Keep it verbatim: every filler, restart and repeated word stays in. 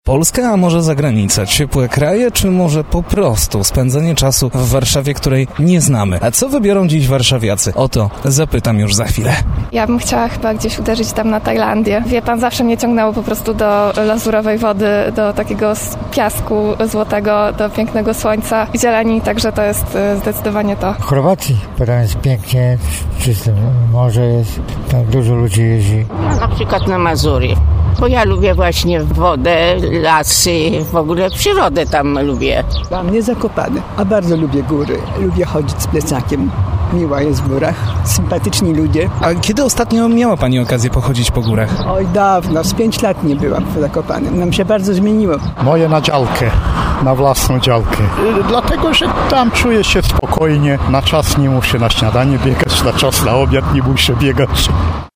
Polska, a może zagranica? Ciepłe kraje, czy może po prostu spędzenie czasu w Warszawie, której nie znamy? A co wybiorą dziś warszawiacy? O to zapytam już za chwilę. Ja bym chciała chyba gdzieś uderzyć tam na Tajlandię. Wie pan, zawsze mnie ciągnęło po prostu do lazurowej wody, do takiego piasku złotego, do pięknego słońca i zieleni, także to jest zdecydowanie to. W Chorwacji, bo tam jest pięknie, czyste morze jest, tam dużo ludzi jeździ. Na przykład na Mazury, bo ja lubię właśnie wodę, lasy, w ogóle przyrodę tam lubię. Dla mnie Zakopane, a bardzo lubię góry. Lubię chodzić z plecakiem. Miła jest w górach, sympatyczni ludzie. A kiedy ostatnio miała pani okazję pochodzić po górach? Oj, dawno, z pięć lat nie byłam w Zakopanem. Nam się bardzo zmieniło. Moje na działkę, na własną działkę. Dlatego, że tam czuję się spokojnie. Na czas nie muszę na śniadanie biegać, na czas na obiad nie muszę biegać.